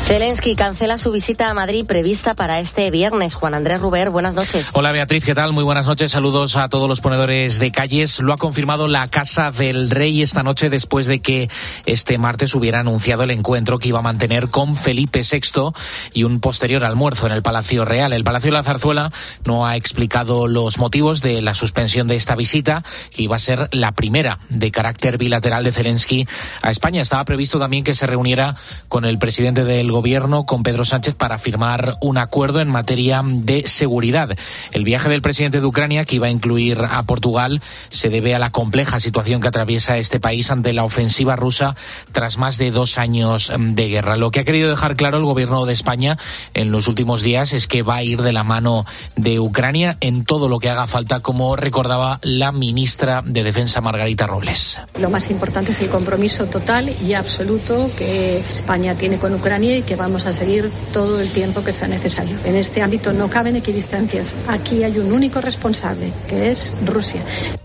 Zelensky cancela su visita a Madrid prevista para este viernes. Juan Andrés Ruber, buenas noches. Hola Beatriz, ¿qué tal? Muy buenas noches. Saludos a todos los ponedores de calles. Lo ha confirmado la Casa del Rey esta noche después de que este martes hubiera anunciado el encuentro que iba a mantener con Felipe VI y un posterior almuerzo en el Palacio Real. El Palacio de la Zarzuela no ha explicado los motivos de la suspensión de esta visita, que iba a ser la primera de carácter bilateral de Zelensky a España. Estaba previsto también que se reuniera con el presidente del Gobierno, con Pedro Sánchez, para firmar un acuerdo en materia de seguridad. El viaje del presidente de Ucrania, que iba a incluir a Portugal, se debe a la compleja situación que atraviesa este país ante la ofensiva rusa tras más de 2 años de guerra. Lo que ha querido dejar claro el Gobierno de España en los últimos días es que va a ir de la mano de Ucrania en todo lo que haga falta, como recordaba la ministra de Defensa, Margarita Robles. Lo más importante es el compromiso total y absoluto que España tiene con Ucrania y que vamos a seguir todo el tiempo que sea necesario. En este ámbito no caben equidistancias. Aquí hay un único responsable, que es Rusia.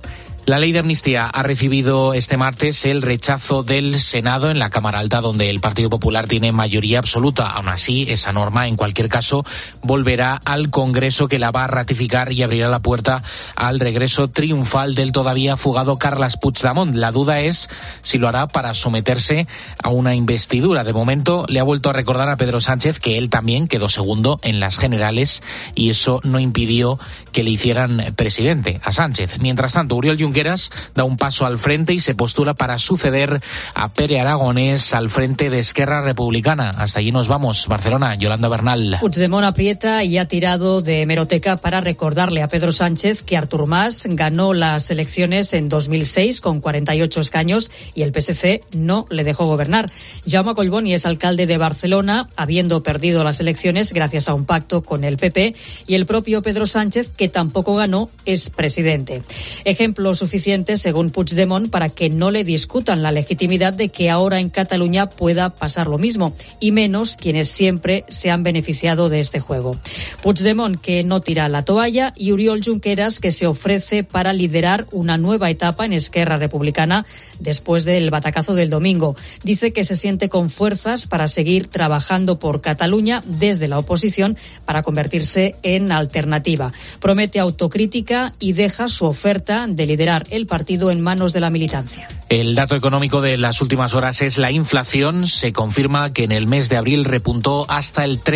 La ley de amnistía ha recibido este martes el rechazo del Senado en la Cámara Alta, donde el Partido Popular tiene mayoría absoluta. Aún así, esa norma, en cualquier caso, volverá al Congreso, que la va a ratificar y abrirá la puerta al regreso triunfal del todavía fugado Carles Puigdemont. La duda es si lo hará para someterse a una investidura. De momento, le ha vuelto a recordar a Pedro Sánchez que él también quedó segundo en las generales y eso no impidió que le hicieran presidente a Sánchez. Mientras tanto, Oriol Junqueras da un paso al frente y se postula para suceder a Pere Aragonés al frente de Esquerra Republicana. Hasta allí nos vamos. Barcelona, Yolanda Bernal. Puigdemont aprieta y ha tirado de hemeroteca para recordarle a Pedro Sánchez que Artur Mas ganó las elecciones en 2006 con 48 escaños y el PSC no le dejó gobernar. Jaume Collboni es alcalde de Barcelona, habiendo perdido las elecciones gracias a un pacto con el PP, y el propio Pedro Sánchez, que tampoco ganó, es presidente. Ejemplos suficiente, según Puigdemont, para que no le discutan la legitimidad de que ahora en Cataluña pueda pasar lo mismo, y menos quienes siempre se han beneficiado de este juego. Puigdemont, que no tira la toalla, y Oriol Junqueras, que se ofrece para liderar una nueva etapa en Esquerra Republicana después del batacazo del domingo. Dice que se siente con fuerzas para seguir trabajando por Cataluña desde la oposición para convertirse en alternativa. Promete autocrítica y deja su oferta de liderar el partido en manos de la militancia. El dato económico de las últimas horas es la inflación. Se confirma que en el mes de abril repuntó hasta el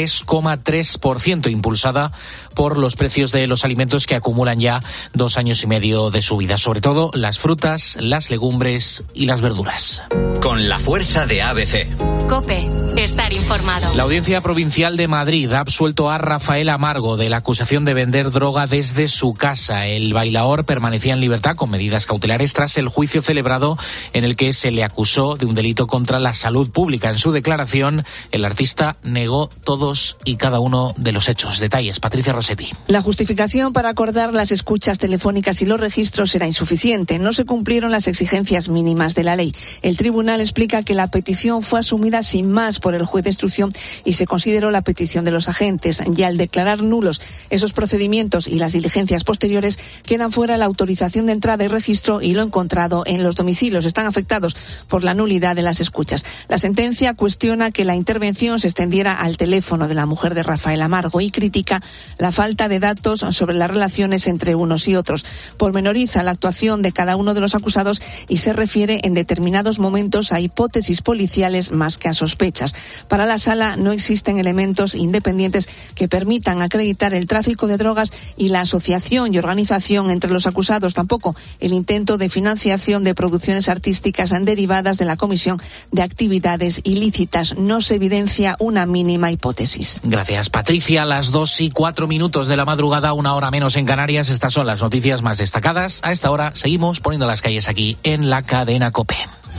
3,3%, impulsada por los precios de los alimentos que acumulan ya 2 años y medio de subida, sobre todo las frutas, las legumbres y las verduras. Con la fuerza de ABC. COPE, estar informado. La Audiencia Provincial de Madrid ha absuelto a Rafael Amargo de la acusación de vender droga desde su casa. El bailaor permanecía en libertad con medidas cautelares tras el juicio celebrado en el que se le acusó de un delito contra la salud pública. En su declaración, el artista negó todos y cada uno de los hechos. Detalles, Patricia Rossetti. La justificación para acordar las escuchas telefónicas y los registros era insuficiente. No se cumplieron las exigencias mínimas de la ley. El tribunal explica que la petición fue asumida sin más por el juez de instrucción y se consideró la petición de los agentes. Y al declarar nulos esos procedimientos y las diligencias posteriores, quedan fuera la autorización de entrada y registro y lo encontrado en los domicilios. Están afectados por la nulidad de las escuchas. La sentencia cuestiona que la intervención se extendiera al teléfono de la mujer de Rafael Amargo y critica la falta de datos sobre las relaciones entre unos y otros. Pormenoriza la actuación de cada uno de los acusados y se refiere en determinados momentos a hipótesis policiales más que a sospechas. Para la sala no existen elementos independientes que permitan acreditar el tráfico de drogas y la asociación y organización entre los acusados, tampoco el intento de financiación de producciones artísticas derivadas de la comisión de actividades ilícitas. No se evidencia una mínima hipótesis. Gracias, Patricia. A las 2:04 de la madrugada, 1 hora menos en Canarias. Estas son las noticias más destacadas. A esta hora seguimos poniendo las calles aquí en la cadena COPE.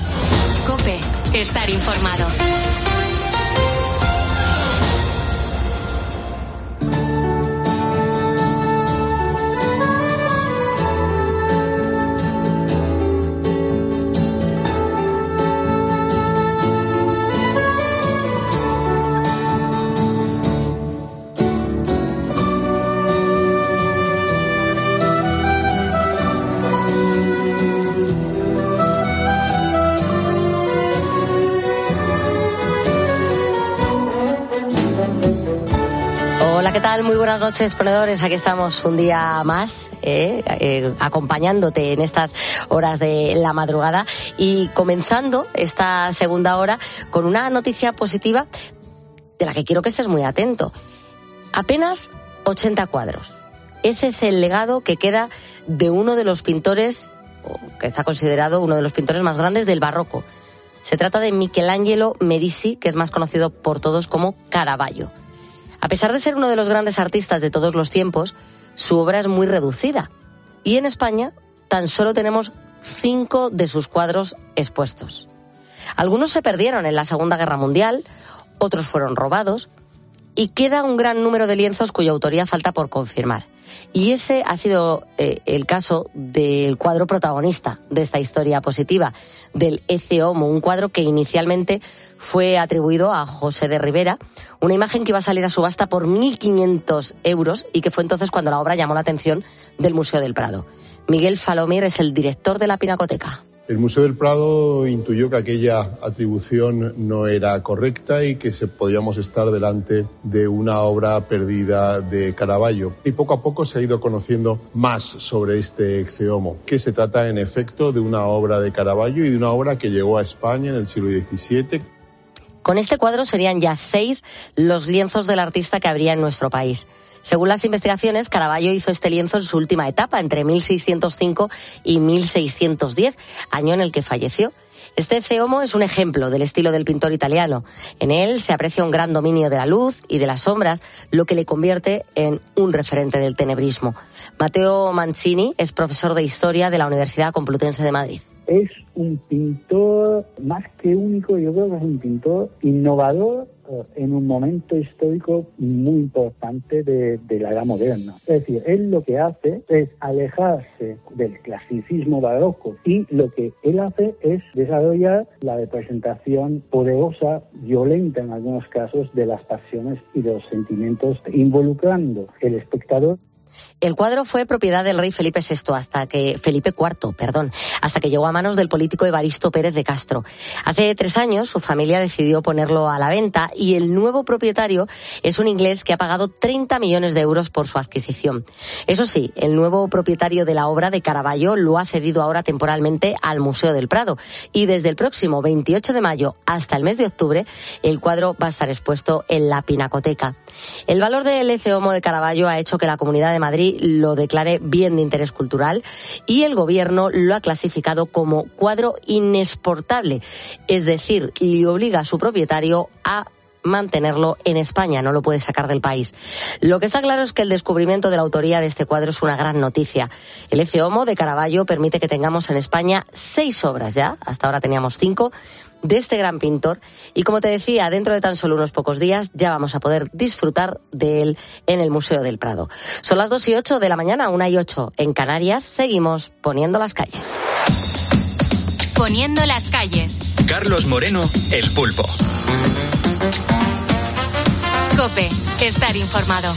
COPE, estar informado. Hola, ¿qué tal? Muy buenas noches, ponedores. Aquí estamos un día más, acompañándote en estas horas de la madrugada y comenzando esta segunda hora con una noticia positiva de la que quiero que estés muy atento. Apenas 80 cuadros. Ese es el legado que queda de uno de los pintores, que está considerado uno de los pintores más grandes del barroco. Se trata de Michelangelo Medici, que es más conocido por todos como Caravaggio. A pesar de ser uno de los grandes artistas de todos los tiempos, su obra es muy reducida. Y en España tan solo tenemos 5 de sus cuadros expuestos. Algunos se perdieron en la Segunda Guerra Mundial, otros fueron robados, y queda un gran número de lienzos cuya autoría falta por confirmar. Y ese ha sido el caso del cuadro protagonista de esta historia positiva, del Ecce Homo, un cuadro que inicialmente fue atribuido a José de Ribera, una imagen que iba a salir a subasta por 1.500 euros y que fue entonces cuando la obra llamó la atención del Museo del Prado. Miguel Falomir es el director de la Pinacoteca. El Museo del Prado intuyó que aquella atribución no era correcta y que podíamos estar delante de una obra perdida de Caravaggio. Y poco a poco se ha ido conociendo más sobre este Ecce Homo, que se trata en efecto de una obra de Caravaggio y de una obra que llegó a España en el siglo XVII. Con este cuadro serían ya 6 los lienzos del artista que habría en nuestro país. Según las investigaciones, Caravaggio hizo este lienzo en su última etapa, entre 1605 y 1610, año en el que falleció. Este Ecce Homo es un ejemplo del estilo del pintor italiano. En él se aprecia un gran dominio de la luz y de las sombras, lo que le convierte en un referente del tenebrismo. Matteo Mancini es profesor de Historia de la Universidad Complutense de Madrid. Es un pintor más que único, yo creo que es un pintor innovador en un momento histórico muy importante de la era moderna. Es decir, él lo que hace es alejarse del clasicismo barroco y lo que él hace es desarrollar la representación poderosa, violenta en algunos casos, de las pasiones y de los sentimientos, involucrando el espectador. El cuadro fue propiedad del rey Felipe IV hasta que llegó a manos del político Evaristo Pérez de Castro. Hace 3 años su familia decidió ponerlo a la venta y el nuevo propietario es un inglés que ha pagado 30 millones de euros por su adquisición. Eso sí, el nuevo propietario de la obra de Caravaggio lo ha cedido ahora temporalmente al Museo del Prado y desde el próximo 28 de mayo hasta el mes de octubre el cuadro va a estar expuesto en la Pinacoteca. El valor del Ecce Homo de Caravaggio ha hecho que la Comunidad de Madrid lo declare bien de interés cultural y el gobierno lo ha clasificado como cuadro inexportable, es decir, le obliga a su propietario a mantenerlo en España, no lo puede sacar del país. Lo que está claro es que el descubrimiento de la autoría de este cuadro es una gran noticia. El Ecce Homo de Caravaggio permite que tengamos en España 6 obras ya, hasta ahora teníamos 5, de este gran pintor y, como te decía, dentro de tan solo unos pocos días ya vamos a poder disfrutar de él en el Museo del Prado. Son las 2:08 de la mañana, 1:08 en Canarias. Seguimos poniendo las calles. Poniendo las calles. Carlos Moreno, El Pulpo. COPE, estar informado.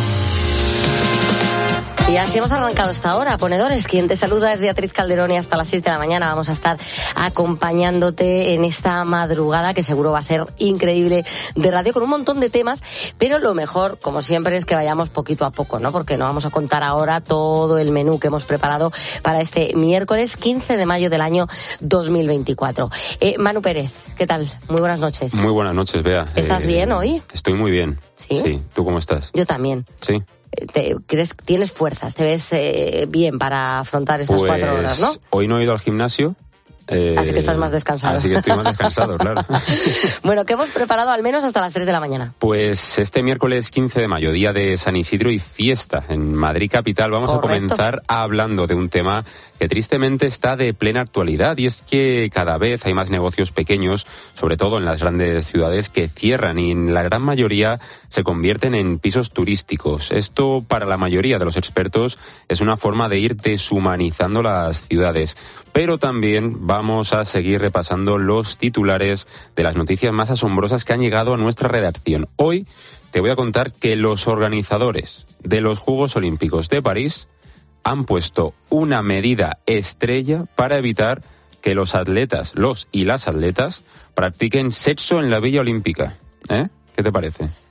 Y así hemos arrancado esta hora, ponedores. Quien te saluda es Beatriz Calderón y hasta las 6 de la mañana vamos a estar acompañándote en esta madrugada que seguro va a ser increíble de radio con un montón de temas, pero lo mejor, como siempre, es que vayamos poquito a poco, ¿no? Porque no vamos a contar ahora todo el menú que hemos preparado para este miércoles 15 de mayo del año 2024. Manu Pérez, ¿qué tal? Muy buenas noches. Muy buenas noches, Bea. ¿Estás bien hoy? Estoy muy bien. ¿Sí? Sí. ¿Tú cómo estás? Yo también. Sí. Tienes fuerzas, te ves bien para afrontar estas 4 horas, ¿no? Hoy no he ido al gimnasio. Así que estás más descansado. Así que estoy más descansado, claro. Bueno, ¿qué hemos preparado al menos hasta las 3 de la mañana? Pues este miércoles 15 de mayo, día de San Isidro y fiesta en Madrid capital, vamos a comenzar hablando de un tema que tristemente está de plena actualidad, y es que cada vez hay más negocios pequeños, sobre todo en las grandes ciudades, que cierran y en la gran mayoría se convierten en pisos turísticos. Esto, para la mayoría de los expertos, es una forma de ir deshumanizando las ciudades. Pero también vamos a seguir repasando los titulares de las noticias más asombrosas que han llegado a nuestra redacción. Hoy te voy a contar que los organizadores de los Juegos Olímpicos de París han puesto una medida estrella para evitar que los atletas, los y las atletas, practiquen sexo en la Villa Olímpica. ¿Qué te parece?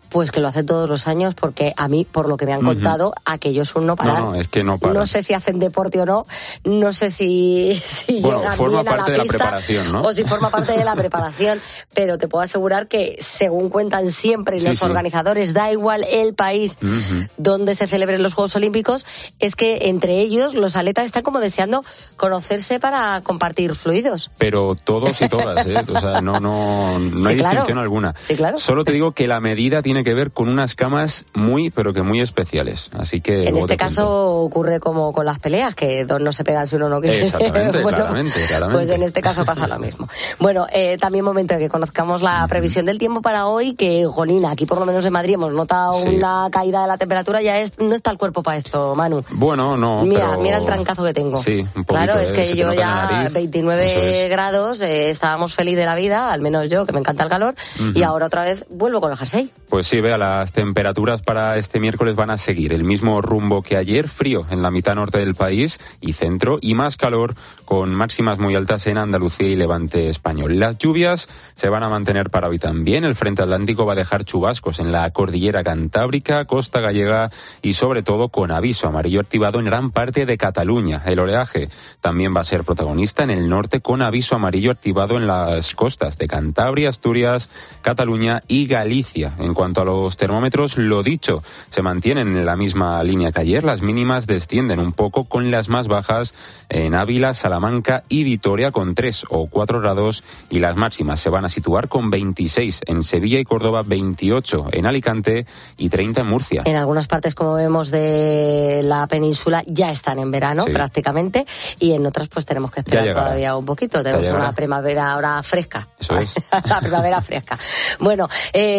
Pues que lo hacen todos los años, porque a mí, por lo que me han contado, aquello es un no parar. No, es que no para. No sé si hacen deporte o no sé si llegan forma bien a la parte de pista, la preparación, ¿no? o si forma parte de la preparación, pero te puedo asegurar que, según cuentan siempre los organizadores, da igual el país donde se celebren los Juegos Olímpicos, es que entre ellos los atletas están como deseando conocerse para compartir fluidos. Pero todos y todas, o sea, no hay distinción alguna. Sí, claro. Solo te digo que la medida tiene que ver con unas camas muy, pero que muy especiales. Así que en este caso ocurre como con las peleas, que dos no se pegan si uno no quiere. Exactamente, claramente. Pues en este caso pasa lo mismo. Bueno, también momento de que conozcamos la previsión del tiempo para hoy, que, jolina, aquí por lo menos en Madrid hemos notado una caída de la temperatura, no está el cuerpo para esto, Manu. Bueno, no, Mira el trancazo que tengo. Sí, un poquito. Claro, es que yo ya 29 grados, estábamos felices de la vida, al menos yo, que me encanta el calor, y ahora otra vez vuelvo con el jersey. Pues sí, vea, las temperaturas para este miércoles van a seguir el mismo rumbo que ayer, frío en la mitad norte del país y centro, y más calor con máximas muy altas en Andalucía y Levante español. Las lluvias se van a mantener para hoy también. El frente atlántico va a dejar chubascos en la cordillera cantábrica, costa gallega y sobre todo con aviso amarillo activado en gran parte de Cataluña. El oleaje también va a ser protagonista en el norte, con aviso amarillo activado en las costas de Cantabria, Asturias, Cataluña y Galicia. En cuanto a los termómetros, lo dicho, se mantienen en la misma línea que ayer. Las mínimas descienden un poco, con las más bajas en Ávila, Salamanca y Vitoria con 3 o 4 grados, y las máximas se van a situar con 26 en Sevilla y Córdoba, 28 en Alicante y 30 en Murcia. En algunas partes, como vemos, de la península ya están en verano prácticamente, y en otras pues tenemos que esperar todavía un poquito. Tenemos una primavera ahora fresca. Eso es. La primavera fresca. Bueno,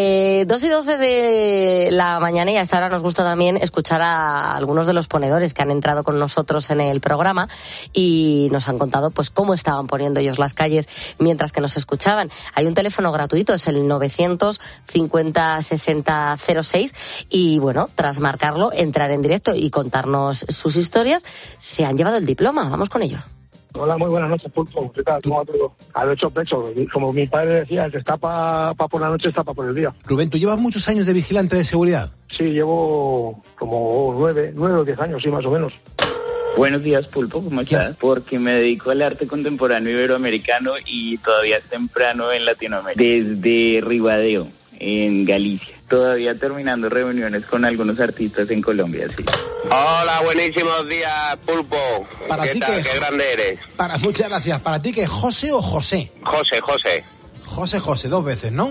2:12 de la mañana, y a esta hora nos gusta también escuchar a algunos de los ponedores que han entrado con nosotros en el programa y nos han contado pues cómo estaban poniendo ellos las calles mientras que nos escuchaban. Hay un teléfono gratuito, es el 950 60 06, y bueno, tras marcarlo, entrar en directo y contarnos sus historias. Se han llevado el diploma, vamos con ello. Hola, muy buenas noches, Pulpo. ¿Qué tal? ¿Cómo va todo? Al hecho pecho. Como mi padre decía, el que está pa por la noche está pa por el día. Rubén, ¿tú llevas muchos años de vigilante de seguridad? Sí, llevo como 9 o 10 años, sí, más o menos. Buenos días, Pulpo, ¿cómo estás? Porque me dedico al arte contemporáneo iberoamericano y todavía es temprano en Latinoamérica. Desde Ribadeo, en Galicia. Todavía terminando reuniones con algunos artistas en Colombia, sí. Hola, buenísimos días, Pulpo. ¿Para ¿Qué ti tal? qué? Qué grande eres. Muchas gracias. ¿Para ti qué? ¿José o José? José, 2 veces, ¿no?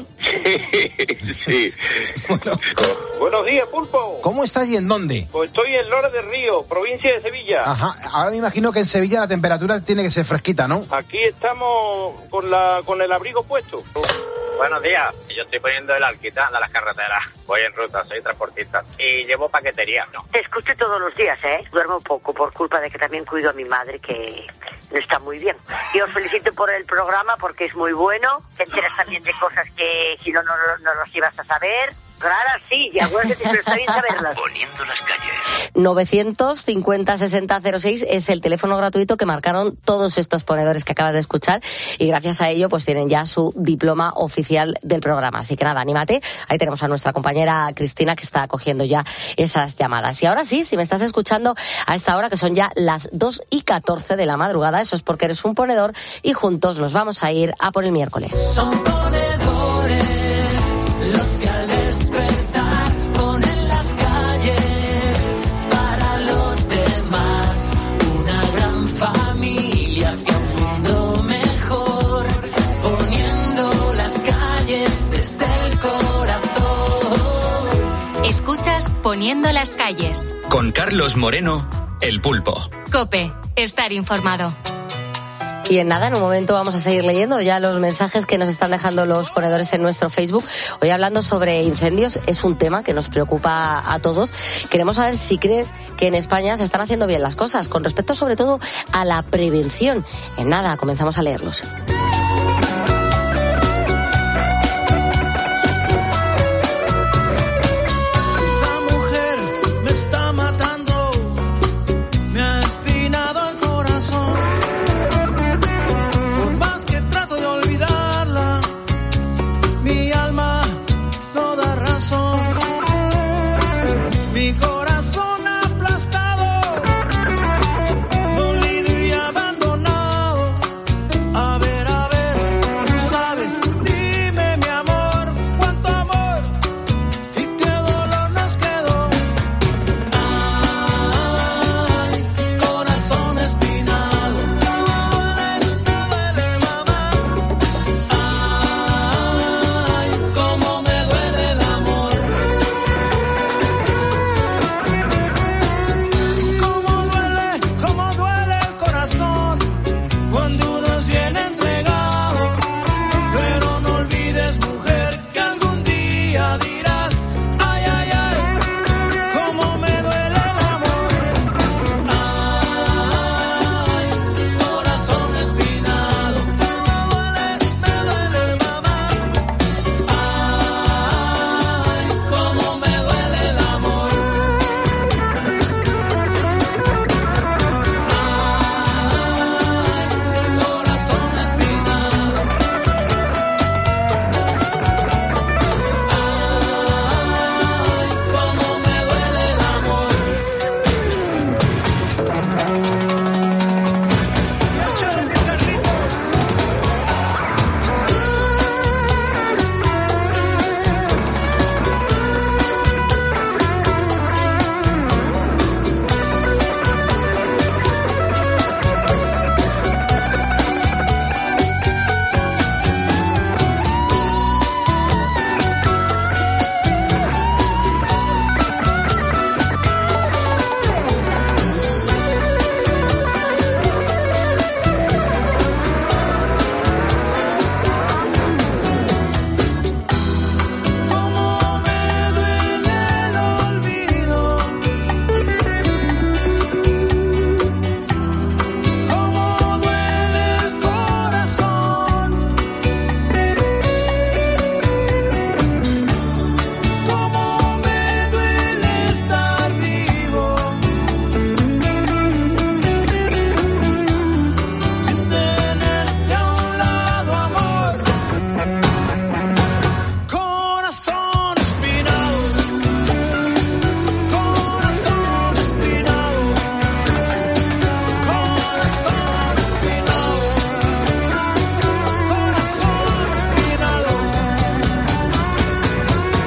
Sí. Buenos días, Pulpo. ¿Cómo estás y en dónde? Pues estoy en Lora del Río, provincia de Sevilla. Ajá, ahora me imagino que en Sevilla la temperatura tiene que ser fresquita, ¿no? Aquí estamos con el abrigo puesto. Buenos días, yo estoy poniendo el alquitrán de las carreteras. Voy en ruta, soy transportista y llevo paquetería. No. Te escucho todos los días, Duermo poco por culpa de que también cuido a mi madre, que no está muy bien. Y os felicito por el programa porque es muy bueno. Te enteras también de cosas que si no los ibas a saber. Claro, sí, y acuérdate, pero está bien saberlas. Poniendo las calles. 950 60 06 es el teléfono gratuito que marcaron todos estos ponedores que acabas de escuchar, y gracias a ello pues tienen ya su diploma oficial del programa. Así que nada, anímate. Ahí tenemos a nuestra compañera Cristina, que está cogiendo ya esas llamadas. Y ahora sí, si me estás escuchando a esta hora, que son ya las 2:14 de la madrugada, eso es porque eres un ponedor, y juntos nos vamos a ir a por el miércoles. Son ponedores los que al despertar ponen las calles para los demás, una gran familia hacia un mundo mejor, poniendo las calles desde el corazón. Escuchas Poniendo las calles con Carlos Moreno, el Pulpo. COPE, estar informado. Y en nada, en un momento vamos a seguir leyendo ya los mensajes que nos están dejando los ponedores en nuestro Facebook. Hoy hablando sobre incendios, es un tema que nos preocupa a todos. Queremos saber si crees que en España se están haciendo bien las cosas, con respecto sobre todo a la prevención. En nada, comenzamos a leerlos. Mi alma no da razón.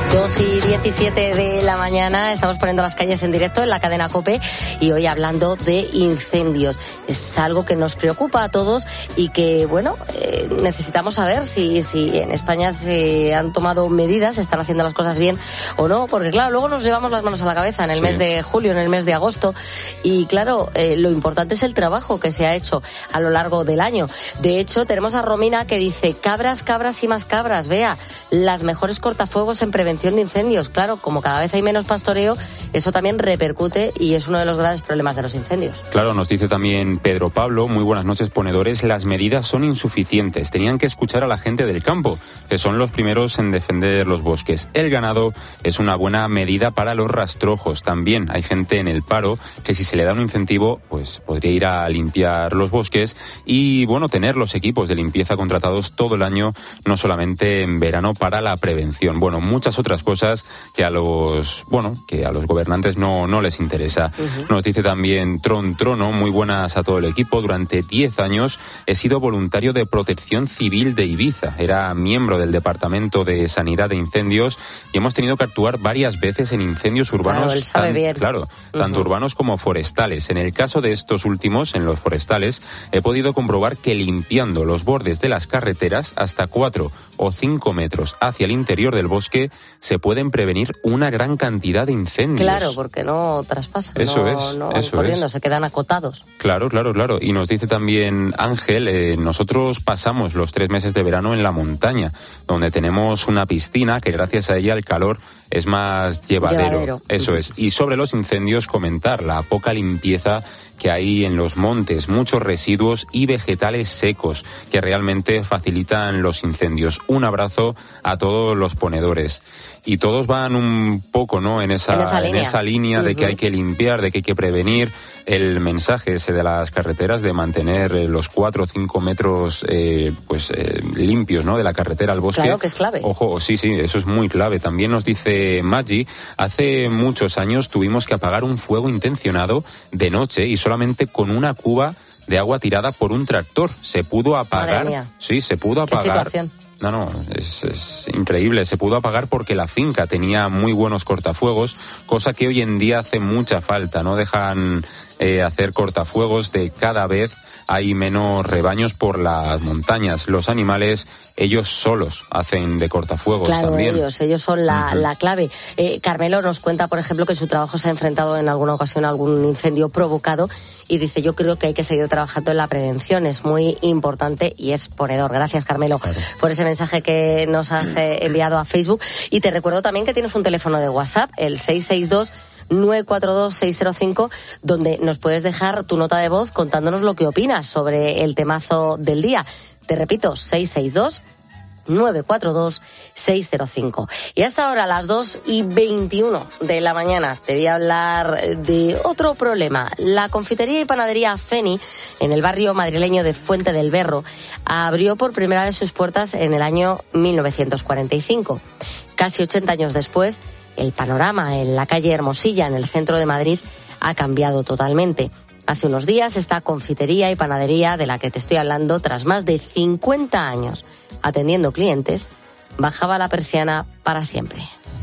2:17 de la mañana, estamos poniendo las calles en directo en la cadena COPE y hoy hablando de incendios. Es algo que nos preocupa a todos y que, bueno, necesitamos saber si en España se han tomado medidas, se están haciendo las cosas bien o no, porque claro, luego nos llevamos las manos a la cabeza en el mes de julio, en el mes de agosto y claro, lo importante es el trabajo que se ha hecho a lo largo del año. De hecho, tenemos a Romina que dice: cabras, cabras y más cabras, vea, las mejores cortafuegos en prevención de incendios. Claro, como cada vez hay menos pastoreo, eso también repercute y es uno de los grandes problemas de los incendios. Claro, nos dice también Pedro Pablo: muy buenas noches, ponedores, las medidas son insuficientes, tenían que escuchar a la gente del campo, que son los primeros en defender los bosques. El ganado es una buena medida para los rastrojos. También hay gente en el paro que si se le da un incentivo, pues podría ir a limpiar los bosques y, bueno, tener los equipos de limpieza contratados todo el año, no solamente en verano, para la prevención. Bueno, muchas otras cosas que a los gobernantes no les interesa. Nos dice también Trono: muy buenas a todo el equipo. Durante 10 años he sido voluntario de Protección Civil de Ibiza. Era miembro del Departamento de Sanidad de Incendios y hemos tenido que actuar varias veces en incendios urbanos, tanto urbanos como forestales. En el caso de estos últimos, en los forestales, he podido comprobar que limpiando los bordes de las carreteras hasta 4 o 5 metros hacia el interior del bosque se pueden prevenir una gran cantidad de incendios. Claro, porque no traspasan, no van corriendo, se quedan acotados. Claro. Y nos dice también Ángel: nosotros pasamos los 3 meses de verano en la montaña, donde tenemos una piscina que gracias a ella el calor es más llevadero. Eso es. Y sobre los incendios, comentar la poca limpieza que hay en los montes, muchos residuos y vegetales secos que realmente facilitan los incendios. Un abrazo a todos los ponedores. Y todos van un poco, ¿no?, en esa línea de que hay que limpiar, de que hay que prevenir. El mensaje ese de las carreteras de mantener los 4 o 5 metros limpios, ¿no?, de la carretera al bosque. Claro que es clave. Ojo, sí, eso es muy clave. También nos dice Maggi: hace muchos años tuvimos que apagar un fuego intencionado de noche y solamente con una cuba de agua tirada por un tractor se pudo apagar. Madre mía. Sí, se pudo apagar. ¿Qué situación? No, es increíble. Se pudo apagar porque la finca tenía muy buenos cortafuegos, cosa que hoy en día hace mucha falta. No dejan hacer cortafuegos, de cada vez hay menos rebaños por las montañas. Los animales, ellos solos hacen de cortafuegos también. Ellos son la clave. Carmelo nos cuenta, por ejemplo, que su trabajo se ha enfrentado en alguna ocasión a algún incendio provocado y dice: yo creo que hay que seguir trabajando en la prevención, es muy importante y es ponedor. Gracias, Carmelo, por ese mensaje que nos has enviado a Facebook. Y te recuerdo también que tienes un teléfono de WhatsApp, el 662-942-605, donde nos puedes dejar tu nota de voz contándonos lo que opinas sobre el temazo del día. Te repito, 662-942-605. Y hasta ahora, a las 2:21 de la mañana, te voy a hablar de otro problema. La confitería y panadería Feni, en el barrio madrileño de Fuente del Berro, abrió por primera vez sus puertas en el año 1945. Casi 80 años después, el panorama en la calle Hermosilla, en el centro de Madrid, ha cambiado totalmente. Hace unos días, esta confitería y panadería de la que te estoy hablando, tras más de 50 años atendiendo clientes, bajaba la persiana para siempre.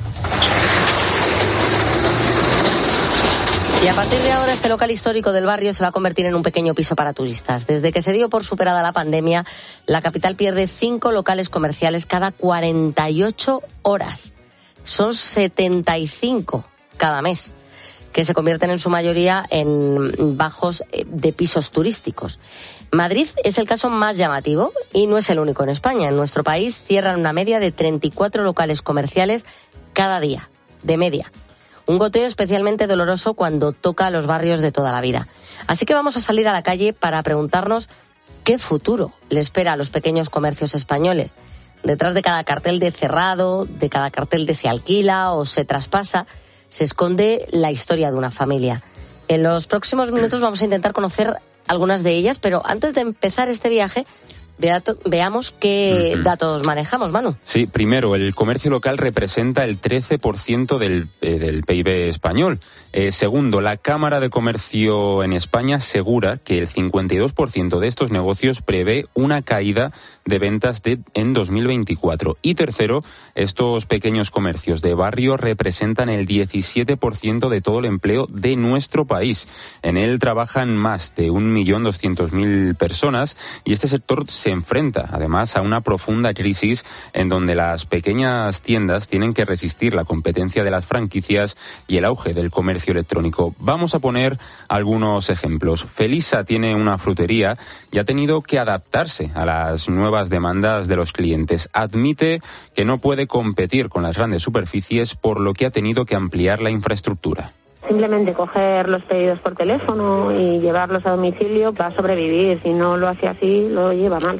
Y a partir de ahora, este local histórico del barrio se va a convertir en un pequeño piso para turistas. Desde que se dio por superada la pandemia, la capital pierde 5 locales comerciales cada 48 horas. Son 75 cada mes, que se convierten en su mayoría en bajos de pisos turísticos. Madrid es el caso más llamativo y no es el único en España. En nuestro país cierran una media de 34 locales comerciales cada día, de media. Un goteo especialmente doloroso cuando toca a los barrios de toda la vida. Así que vamos a salir a la calle para preguntarnos qué futuro le espera a los pequeños comercios españoles. Detrás de cada cartel de cerrado, de cada cartel de se alquila o se traspasa, se esconde la historia de una familia. En los próximos minutos vamos a intentar conocer algunas de ellas, pero antes de empezar este viaje, veamos qué datos manejamos, Manu. Sí, primero, el comercio local representa el 13% del PIB español. Segundo, la Cámara de Comercio en España asegura que el 52% de estos negocios prevé una caída de ventas en 2024. Y tercero, estos pequeños comercios de barrio representan el 17% de todo el empleo de nuestro país. En él trabajan más de 1.200.000 personas y este sector se enfrenta además a una profunda crisis en donde las pequeñas tiendas tienen que resistir la competencia de las franquicias y el auge del comercio electrónico. Vamos a poner algunos ejemplos. Felisa tiene una frutería y ha tenido que adaptarse a las nuevas demandas de los clientes. Admite que no puede competir con las grandes superficies, por lo que ha tenido que ampliar la infraestructura. Simplemente coger los pedidos por teléfono y llevarlos a domicilio va a sobrevivir. Si no lo hace así, lo lleva mal.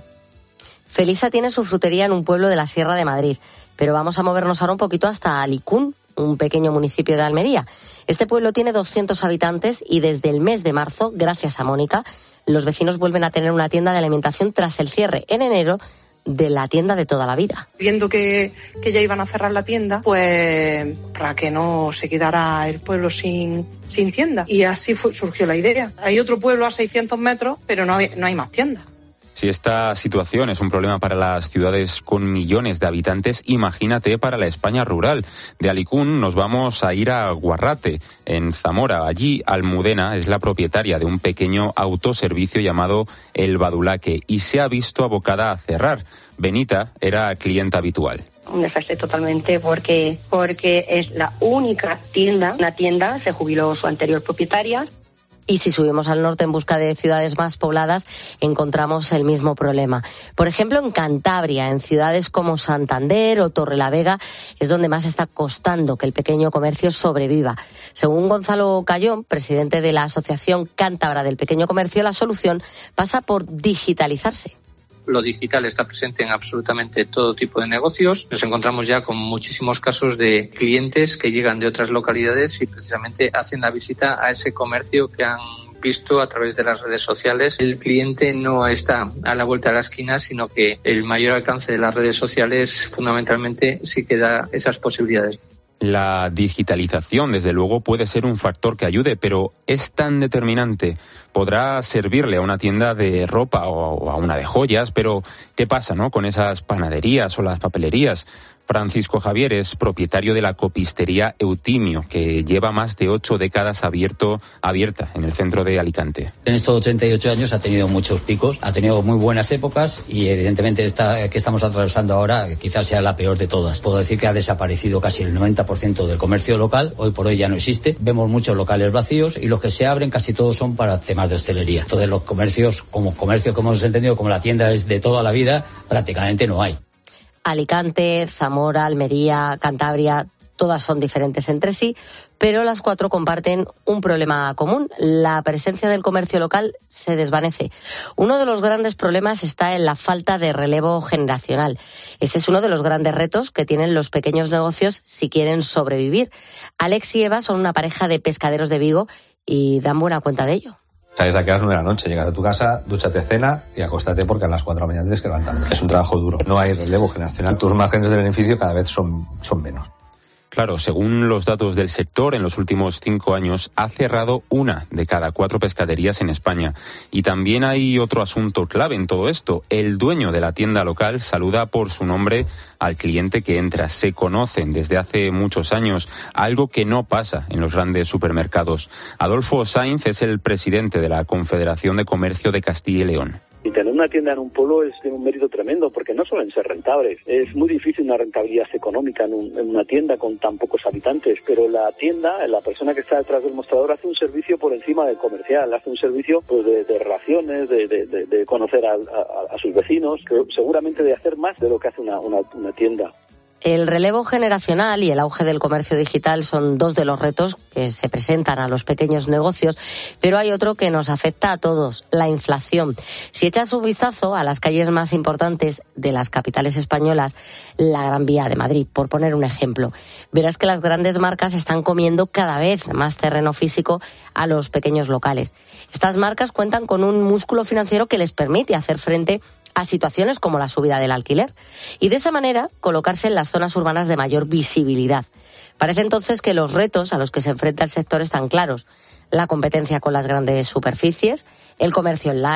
Felisa tiene su frutería en un pueblo de la Sierra de Madrid, pero vamos a movernos ahora un poquito hasta Alicún, un pequeño municipio de Almería. Este pueblo tiene 200 habitantes y desde el mes de marzo, gracias a Mónica, los vecinos vuelven a tener una tienda de alimentación tras el cierre en enero de la tienda de toda la vida. Viendo que ya iban a cerrar la tienda, pues para que no se quedara el pueblo sin tienda. Y así surgió la idea. Hay otro pueblo a 600 metros, pero no hay más tiendas. Si esta situación es un problema para las ciudades con millones de habitantes, imagínate para la España rural. De Alicún nos vamos a ir a Guarrate, en Zamora. Allí Almudena es la propietaria de un pequeño autoservicio llamado El Badulaque y se ha visto abocada a cerrar. Benita era clienta habitual. Un desastre totalmente porque es la única tienda. Una tienda se jubiló su anterior propietaria. Y si subimos al norte en busca de ciudades más pobladas, encontramos el mismo problema. Por ejemplo, en Cantabria, en ciudades como Santander o Torrelavega, es donde más está costando que el pequeño comercio sobreviva. Según Gonzalo Cayón, presidente de la Asociación Cántabra del Pequeño Comercio, la solución pasa por digitalizarse. Lo digital está presente en absolutamente todo tipo de negocios. Nos encontramos ya con muchísimos casos de clientes que llegan de otras localidades y precisamente hacen la visita a ese comercio que han visto a través de las redes sociales. El cliente no está a la vuelta de la esquina, sino que el mayor alcance de las redes sociales fundamentalmente sí que da esas posibilidades. La digitalización, desde luego, puede ser un factor que ayude, pero es tan determinante. Podrá servirle a una tienda de ropa o a una de joyas, pero ¿qué pasa, no?, con esas panaderías o las papelerías? Francisco Javier es propietario de la copistería Eutimio, que lleva más de 8 décadas abierta en el centro de Alicante. En estos 88 años ha tenido muchos picos, ha tenido muy buenas épocas y evidentemente esta que estamos atravesando ahora quizás sea la peor de todas. Puedo decir que ha desaparecido casi el 90% del comercio local, hoy por hoy ya no existe. Vemos muchos locales vacíos y los que se abren casi todos son para temas de hostelería. Entonces los comercios, como comercio que hemos entendido, como la tienda es de toda la vida, prácticamente no hay. Alicante, Zamora, Almería, Cantabria, todas son diferentes entre sí, pero las 4 comparten un problema común. La presencia del comercio local se desvanece. Uno de los grandes problemas está en la falta de relevo generacional. Ese es uno de los grandes retos que tienen los pequeños negocios si quieren sobrevivir. Alex y Eva son una pareja de pescaderos de Vigo y dan buena cuenta de ello. Sales a las 9 de la noche, llegas a tu casa, dúchate, cena y acóstate porque a las 4 de la mañana tienes que levantarte. Es un trabajo duro. No hay relevo generacional. Tus márgenes de beneficio cada vez son menos. Claro, según los datos del sector, en los últimos 5 años ha cerrado 1 de cada 4 pescaderías en España. Y también hay otro asunto clave en todo esto. El dueño de la tienda local saluda por su nombre al cliente que entra. Se conocen desde hace muchos años, algo que no pasa en los grandes supermercados. Adolfo Sainz es el presidente de la Confederación de Comercio de Castilla y León. Y tener una tienda en un pueblo tiene un mérito tremendo porque no suelen ser rentables. Es muy difícil una rentabilidad económica en una tienda con tan pocos habitantes, pero la tienda, la persona que está detrás del mostrador hace un servicio por encima del comercial, hace un servicio pues de relaciones, de conocer a sus vecinos, que seguramente de hacer más de lo que hace una tienda. El relevo generacional y el auge del comercio digital son 2 de los retos que se presentan a los pequeños negocios, pero hay otro que nos afecta a todos, la inflación. Si echas un vistazo a las calles más importantes de las capitales españolas, la Gran Vía de Madrid, por poner un ejemplo, verás que las grandes marcas están comiendo cada vez más terreno físico a los pequeños locales. Estas marcas cuentan con un músculo financiero que les permite hacer frente a situaciones como la subida del alquiler y de esa manera colocarse en las zonas urbanas de mayor visibilidad. Parece entonces que los retos a los que se enfrenta el sector están claros. La competencia con las grandes superficies, el comercio online,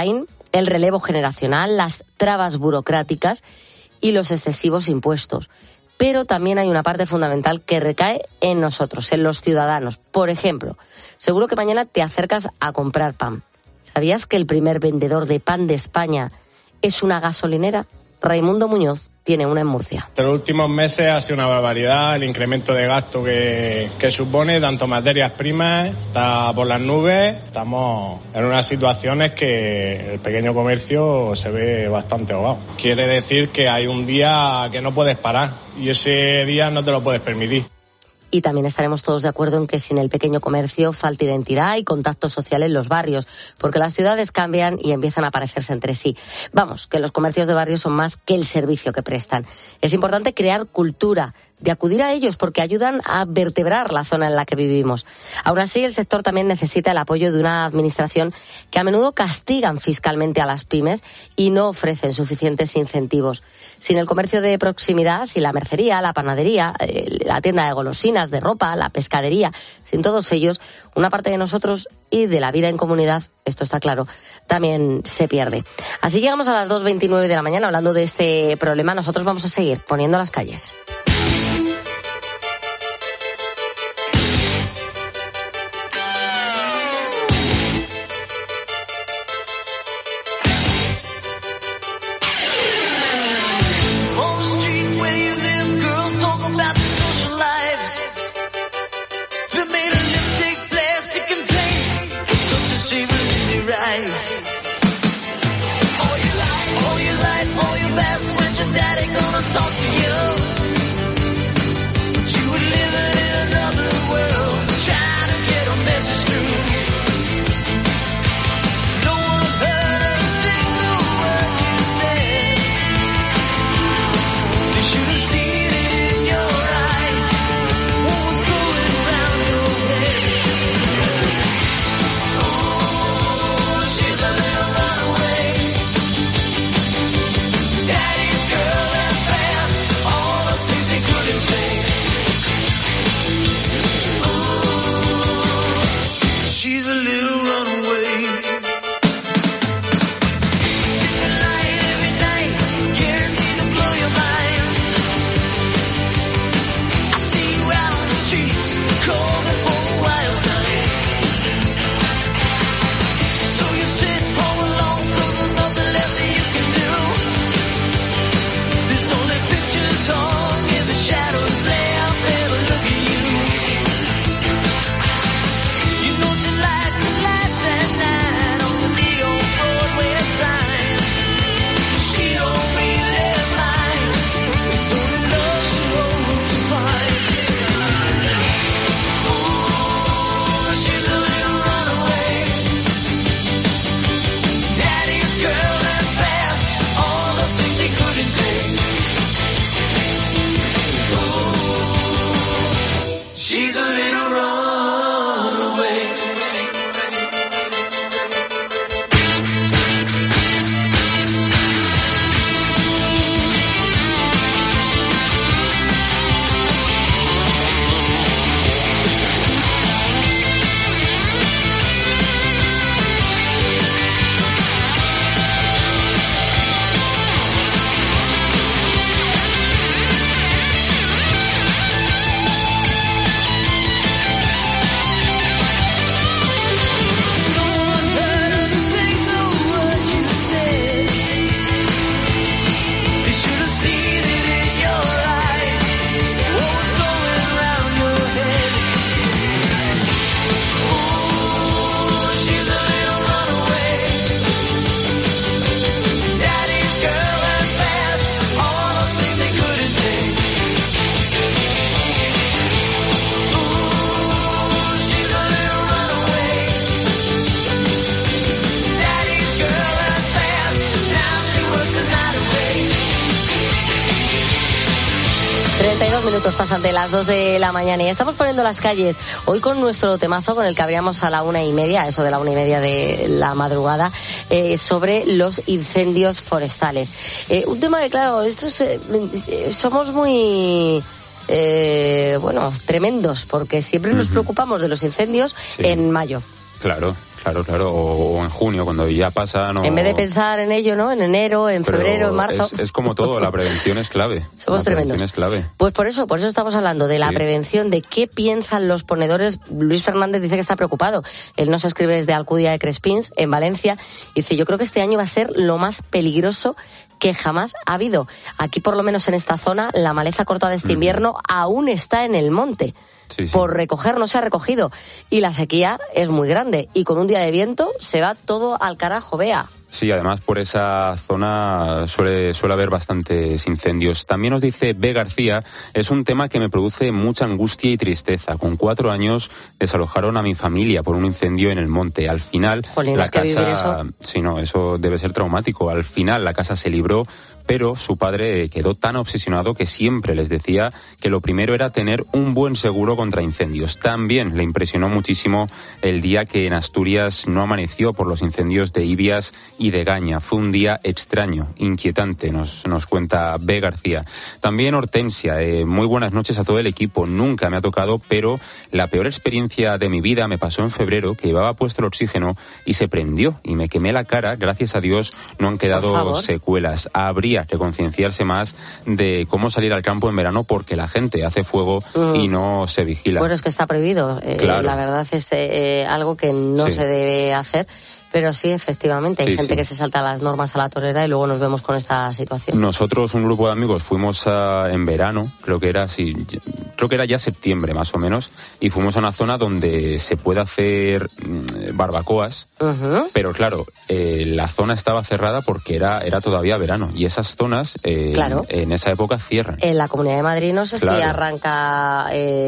el relevo generacional, las trabas burocráticas y los excesivos impuestos. Pero también hay una parte fundamental que recae en nosotros, en los ciudadanos. Por ejemplo, seguro que mañana te acercas a comprar pan. ¿Sabías que el primer vendedor de pan de España es una gasolinera? Raimundo Muñoz tiene una en Murcia. En los últimos meses ha sido una barbaridad el incremento de gasto que supone, tanto materias primas, está por las nubes. Estamos en unas situaciones que el pequeño comercio se ve bastante ahogado. Quiere decir que hay un día que no puedes parar y ese día no te lo puedes permitir. Y también estaremos todos de acuerdo en que sin el pequeño comercio falta identidad y contacto social en los barrios, porque las ciudades cambian y empiezan a parecerse entre sí. Vamos, que los comercios de barrio son más que el servicio que prestan. Es importante crear cultura de acudir a ellos porque ayudan a vertebrar la zona en la que vivimos. Aún así, el sector también necesita el apoyo de una administración que a menudo castigan fiscalmente a las pymes y no ofrecen suficientes incentivos. Sin el comercio de proximidad, sin la mercería, la panadería, la tienda de golosinas, de ropa, la pescadería, sin todos ellos, una parte de nosotros y de la vida en comunidad, esto está claro, también se pierde. Así llegamos a las 2:29 de la mañana hablando de este problema. Nosotros vamos a seguir poniendo las calles. Minutos pasan de las 2 de la mañana y estamos poniendo las calles hoy con nuestro temazo con el que abríamos a la 1:30, eso de la 1:30 de la madrugada, sobre los incendios forestales. Un tema que, claro, estos somos muy tremendos porque siempre nos preocupamos de los incendios en mayo. Claro. O en junio, cuando ya pasa... No... En vez de pensar en ello, ¿no? En enero, en febrero, en marzo... Es como todo, la prevención es clave. Somos tremendos. Es clave. Pues por eso estamos hablando de la prevención, de qué piensan los ponedores. Luis Fernández dice que está preocupado. Él nos escribe desde Alcudia de Crespins, en Valencia. Dice, yo creo que este año va a ser lo más peligroso que jamás ha habido. Aquí, por lo menos en esta zona, la maleza cortada de este invierno aún está en el monte. Sí. Por recoger no se ha recogido y la sequía es muy grande y con un día de viento se va todo al carajo, Bea. Sí, además por esa zona suele haber bastantes incendios. También nos dice B. García, es un tema que me produce mucha angustia y tristeza. Con 4 años desalojaron a mi familia por un incendio en el monte. Al final, Jolín, la es que casa... vivir eso... Sí, no, eso debe ser traumático. Al final la casa se libró, pero su padre quedó tan obsesionado que siempre les decía que lo primero era tener un buen seguro contra incendios. También le impresionó muchísimo el día que en Asturias no amaneció por los incendios de Ibias y de Gaña. Fue un día extraño, inquietante, nos cuenta B. García. También Hortensia, muy buenas noches a todo el equipo. Nunca me ha tocado, pero la peor experiencia de mi vida me pasó en febrero, que llevaba puesto el oxígeno y se prendió y me quemé la cara. Gracias a Dios no han quedado secuelas. Habría que concienciarse más de cómo salir al campo en verano porque la gente hace fuego y no se vigila. Bueno, es que está prohibido. Claro. La verdad es algo que no se debe hacer. Pero sí, efectivamente, hay gente que se salta las normas a la torera y luego nos vemos con esta situación. Nosotros, un grupo de amigos, fuimos en verano, creo que era ya septiembre más o menos, y fuimos a una zona donde se puede hacer barbacoas, pero claro, la zona estaba cerrada porque era todavía verano, y esas zonas en esa época cierran. En la Comunidad de Madrid no sé si arranca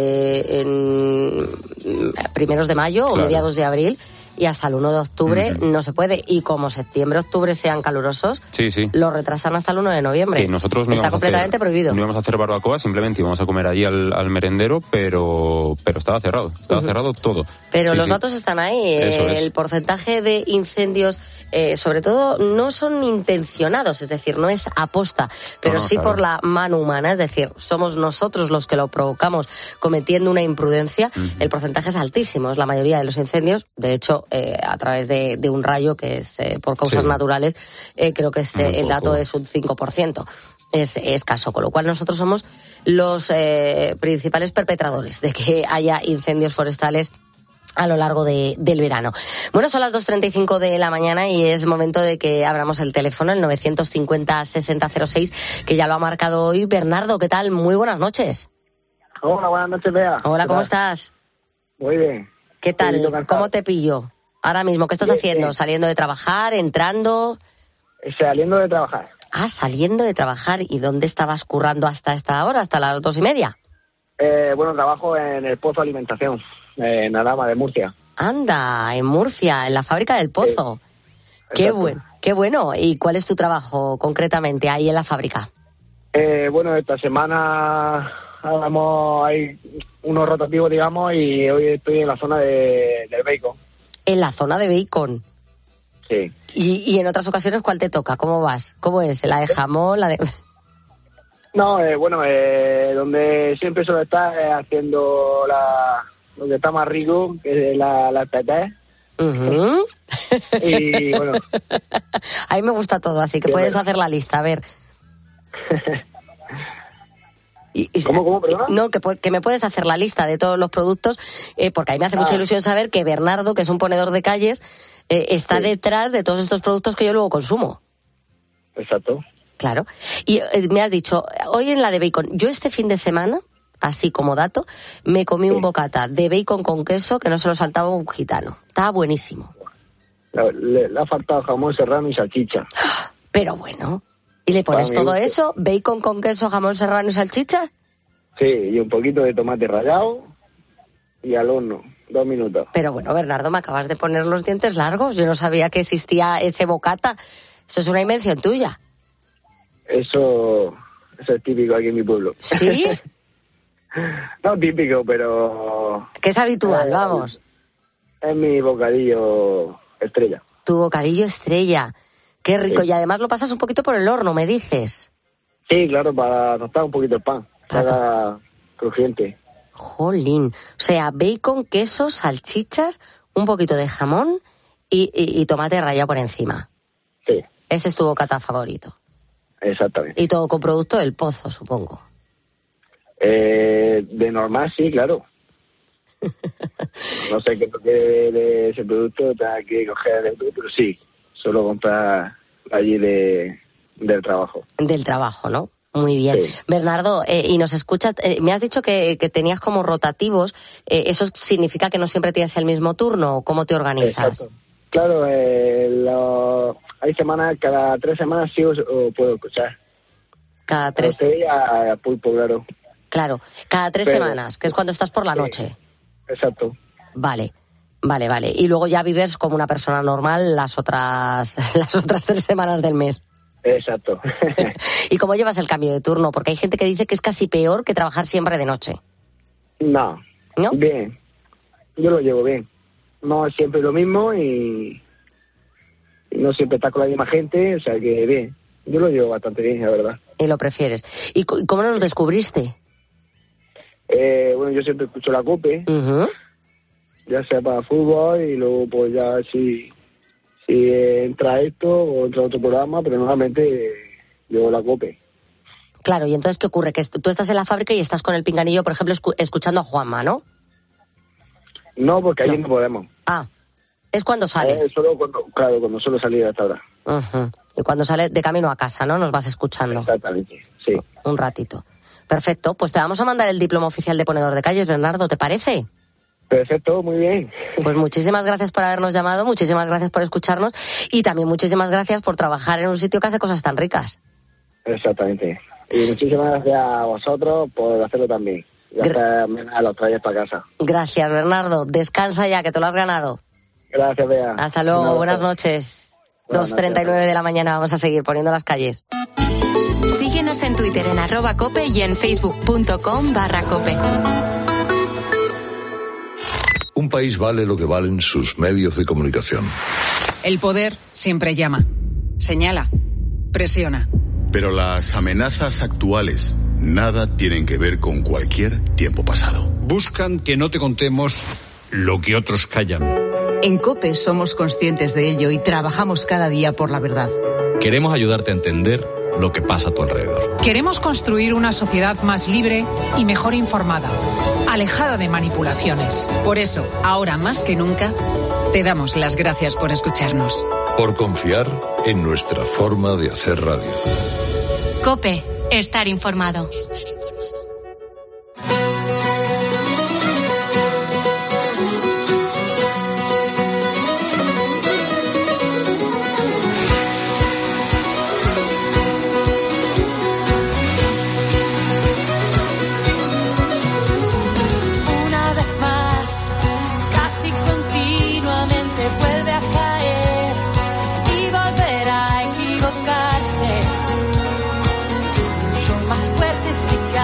en primeros de mayo o mediados de abril, y hasta el 1 de octubre no se puede. Y como septiembre, octubre sean calurosos, lo retrasan hasta el 1 de noviembre. Que nosotros no está completamente prohibido. No íbamos a hacer barbacoa, simplemente íbamos a comer allí al merendero, pero estaba cerrado. Estaba cerrado todo. Pero los datos están ahí. El porcentaje de incendios, sobre todo, no son intencionados, es decir, no es aposta, pero por la mano humana, es decir, somos nosotros los que lo provocamos cometiendo una imprudencia. El porcentaje es altísimo, es la mayoría de los incendios, de hecho, a través de un rayo que es por causas naturales, creo que el dato es un 5%. Es escaso, con lo cual nosotros somos los principales perpetradores de que haya incendios forestales a lo largo del verano. Bueno, son las 2:35 de la mañana y es momento de que abramos el teléfono, el 950-6006, que ya lo ha marcado hoy. Bernardo, ¿qué tal? Muy buenas noches. Hola, buenas noches, Bea. Hola, ¿cómo estás? Muy bien. ¿Qué tal? ¿Cómo te pillo? Ahora mismo, ¿qué estás haciendo? ¿Saliendo de trabajar? ¿Entrando? Saliendo de trabajar. Ah, saliendo de trabajar. ¿Y dónde estabas currando hasta esta hora, hasta las 2:30? Bueno, trabajo en el Pozo Alimentación, en Alhama de Murcia. Anda, en Murcia, en la fábrica del Pozo. Qué bueno. ¿Y cuál es tu trabajo concretamente ahí en la fábrica? Bueno, esta semana hay unos rotativos, digamos, y hoy estoy en la zona del bacon. En la zona de bacon. Sí. ¿Y en otras ocasiones cuál te toca? ¿Cómo vas? ¿Cómo es? ¿La de jamón? ¿La de...? No, donde siempre suelo estar haciendo lo que está más rico, que es la tete. Y bueno. A mí me gusta todo, así que puedes hacer la lista, a ver. ¿Cómo, perdona? No, que me puedes hacer la lista de todos los productos, porque a mí me hace mucha ilusión saber que Bernardo, que es un ponedor de calles, está detrás de todos estos productos que yo luego consumo. Exacto. Claro. Y me has dicho, hoy en la de bacon, yo este fin de semana, así como dato, me comí un bocata de bacon con queso que no se lo saltaba un gitano. Estaba buenísimo. Le ha faltado jamón serrano y salchicha. Pero bueno... ¿Y le pones todo eso? ¿Bacon con queso, jamón serrano y salchicha? Sí, y un poquito de tomate rallado y al horno, 2 minutos. Pero bueno, Bernardo, me acabas de poner los dientes largos. Yo no sabía que existía ese bocata. Eso es una invención tuya. Eso es típico aquí en mi pueblo. ¿Sí? No típico, pero... Que es habitual, vamos. Es mi bocadillo estrella. Tu bocadillo estrella. Qué rico, sí. Y además lo pasas un poquito por el horno, me dices. Sí, claro, para tostar un poquito el pan, para crujiente. Jolín, o sea, bacon, queso, salchichas, un poquito de jamón y tomate rallado por encima. Sí. Ese es tu bocata favorito. Exactamente. Y todo con producto del Pozo, supongo. De normal, sí, claro. No sé qué toque de ese producto tenga que coger del producto, pero sí, solo comprar allí del trabajo. Del trabajo, ¿no? Muy bien. Sí. Bernardo, y nos escuchas, me has dicho que tenías como rotativos, ¿eso significa que no siempre tienes el mismo turno? ¿Cómo te organizas? Exacto. Claro, hay semanas, cada 3 semanas sí os puedo escuchar. Cada 3 a Pulpo, claro. Claro, cada 3 semanas, que es cuando estás por la noche. Exacto. Vale. Y luego ya vives como una persona normal las otras 3 semanas del mes. Exacto. ¿Y cómo llevas el cambio de turno? Porque hay gente que dice que es casi peor que trabajar siempre de noche. No. Bien. Yo lo llevo bien. No es siempre lo mismo y no siempre está con la misma gente, o sea que bien. Yo lo llevo bastante bien, la verdad. Y lo prefieres. ¿Y cómo nos descubriste? Bueno, yo siempre escucho la COPE, ya sea para fútbol y luego pues ya si entra esto o entra otro programa, pero normalmente llevo la COPE. Claro, y entonces ¿qué ocurre? Que tú estás en la fábrica y estás con el pinganillo, por ejemplo, escuchando a Juanma, ¿no? No, porque allí no podemos. Ah, es cuando sales. Solo cuando suelo salir hasta ahora. Y cuando sales de camino a casa, ¿no? Nos vas escuchando. Exactamente, sí. Un ratito. Perfecto, pues te vamos a mandar el diploma oficial de ponedor de calles, Bernardo, ¿te parece? Perfecto, muy bien. Pues muchísimas gracias por habernos llamado, muchísimas gracias por escucharnos y también muchísimas gracias por trabajar en un sitio que hace cosas tan ricas. Exactamente. Y muchísimas gracias a vosotros por hacerlo también. Gracias a los trajes para casa. Gracias, Bernardo. Descansa ya, que te lo has ganado. Gracias, Bea. Hasta luego, buenas noches. 2:39 de la mañana, vamos a seguir poniendo las calles. Síguenos en Twitter en @cope y en facebook.com/cope. Un país vale lo que valen sus medios de comunicación. El poder siempre llama, señala, presiona. Pero las amenazas actuales nada tienen que ver con cualquier tiempo pasado. Buscan que no te contemos lo que otros callan. En COPE somos conscientes de ello y trabajamos cada día por la verdad. Queremos ayudarte a entender lo que pasa a tu alrededor. Queremos construir una sociedad más libre y mejor informada, alejada de manipulaciones. Por eso, ahora más que nunca, te damos las gracias por escucharnos. Por confiar en nuestra forma de hacer radio. COPE, estar informado. Fuerte se cae.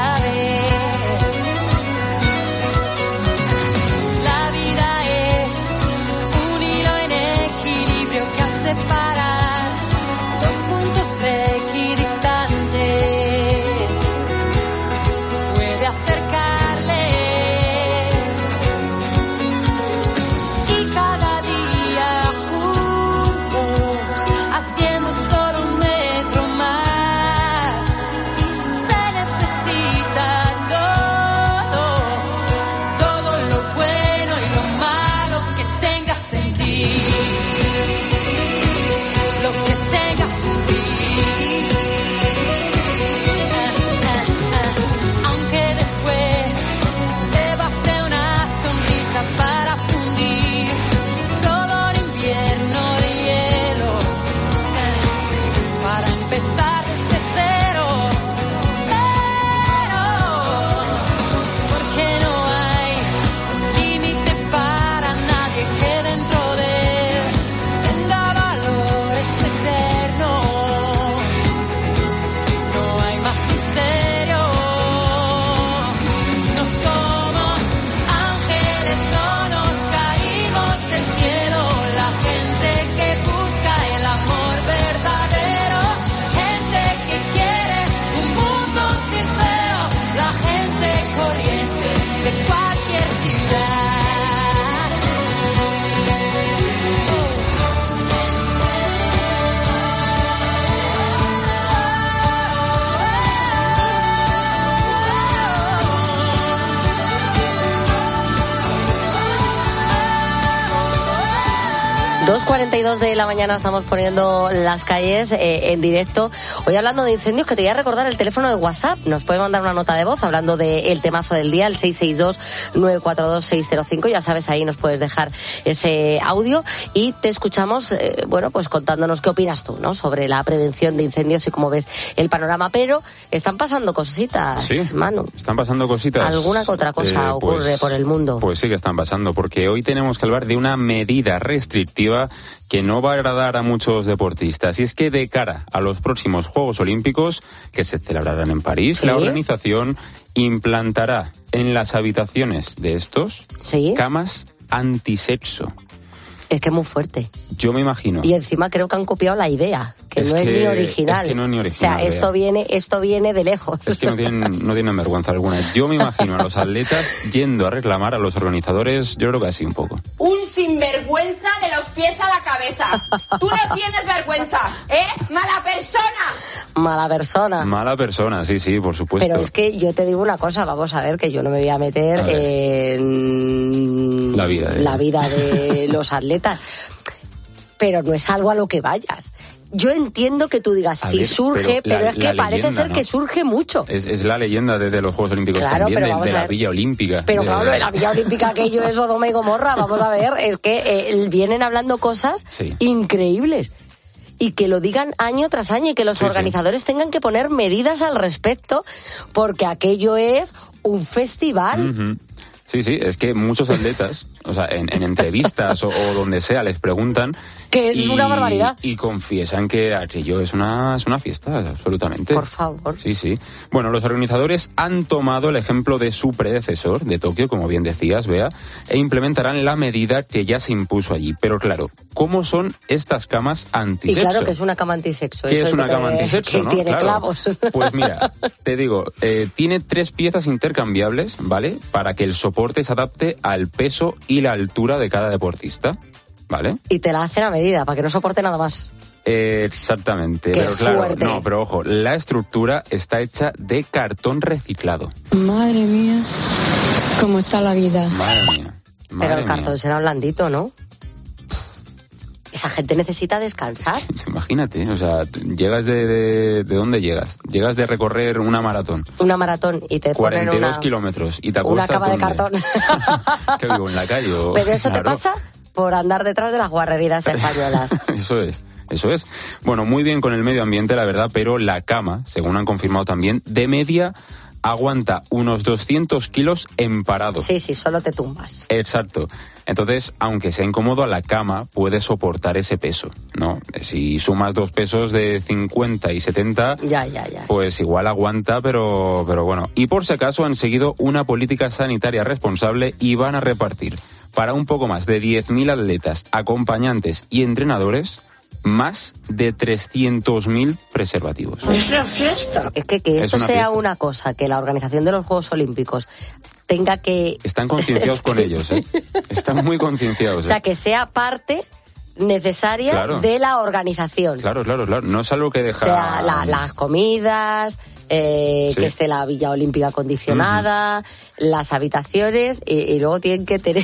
2:42 de la mañana estamos poniendo las calles en directo. Hoy hablando de incendios, que te voy a recordar el teléfono de WhatsApp. Nos puedes mandar una nota de voz hablando del temazo del día, el 662-942-605. Ya sabes, ahí nos puedes dejar ese audio y te escuchamos, pues contándonos qué opinas tú, ¿no? Sobre la prevención de incendios y cómo ves el panorama. Pero están pasando cositas, sí, Manu. Están pasando cositas. ¿Alguna que otra cosa ocurre por el mundo? Pues sí que están pasando, porque hoy tenemos que hablar de una medida restrictiva que no va a agradar a muchos deportistas. Y es que de cara a los próximos Juegos Olímpicos, que se celebrarán en París, ¿sí?, la organización implantará en las habitaciones de estos, ¿sí?, camas antisexo. Es que es muy fuerte. Yo me imagino. Y encima creo que han copiado la idea, que no es ni original. Es que no es ni original. O sea, esto viene de lejos. Es que no tienen vergüenza alguna. Yo me imagino a los atletas yendo a reclamar a los organizadores, yo creo que así un poco. Un sinvergüenza de los pies a la cabeza. Tú no tienes vergüenza, ¿eh? ¡Mala persona! Mala persona. Mala persona, sí, por supuesto. Pero es que yo te digo una cosa, vamos a ver, que yo no me voy a meter en la vida de los atletas. Pero no es algo a lo que vayas. Yo entiendo que tú digas, sí surge, pero es que parece ser que surge mucho. Es la leyenda de los Juegos Olímpicos, claro, también, de la Villa Olímpica. Pero claro, lo de la Villa Olímpica, aquello es Sodoma y Gomorra, vamos a ver, es que vienen hablando cosas increíbles. Y que lo digan año tras año y que los organizadores tengan que poner medidas al respecto, porque aquello es un festival. Uh-huh. Sí, es que muchos atletas, o sea, en entrevistas o donde sea, les preguntan... Que es una barbaridad. Y confiesan que aquello es una fiesta, absolutamente. Por favor. Sí. Bueno, los organizadores han tomado el ejemplo de su predecesor, de Tokio, como bien decías, Bea, e implementarán la medida que ya se impuso allí. Pero claro, ¿cómo son estas camas antisexo? Y claro que es una cama antisexo. ¿Qué es una cama antisexo? Que ¿no? tiene claro. clavos. Pues mira, te digo, tiene 3 piezas intercambiables, ¿vale? Para que el soporte se adapte al peso y la altura de cada deportista, ¿vale? Y te la hacen a medida, para que no soporte nada más. Exactamente. Qué pero claro, fuerte. no, pero ojo, la estructura está hecha de cartón reciclado. Madre mía, cómo está la vida. Madre mía. Pero el cartón será blandito, ¿no? Esa gente necesita descansar. Imagínate, o sea, llegas ¿de dónde llegas? Llegas de recorrer una maratón. Una maratón y te ponen 42 kilómetros y te acuestas una cama de cartón. ¿Qué vivo en la calle? Pero eso te pasa por andar detrás de las guarreridas españolas. Eso es. Bueno, muy bien con el medio ambiente, la verdad, pero la cama, según han confirmado también, de media aguanta unos 200 kilos en parado. Sí, solo te tumbas. Exacto. Entonces, aunque sea incómodo, la cama puede soportar ese peso, ¿no? Si sumas 2 pesos de 50 y 70, ya. Pues igual aguanta, pero bueno. Y por si acaso han seguido una política sanitaria responsable y van a repartir para un poco más de 10.000 atletas, acompañantes y entrenadores más de 300.000 preservativos. Es una fiesta. Es que esto sea una cosa, que la organización de los Juegos Olímpicos tenga que... Están concienciados con ellos, ¿eh? Están muy concienciados. O sea, que sea parte necesaria de la organización. Claro. No es algo que deja... O sea, las comidas... que esté la Villa Olímpica acondicionada, las habitaciones y luego tienen que tener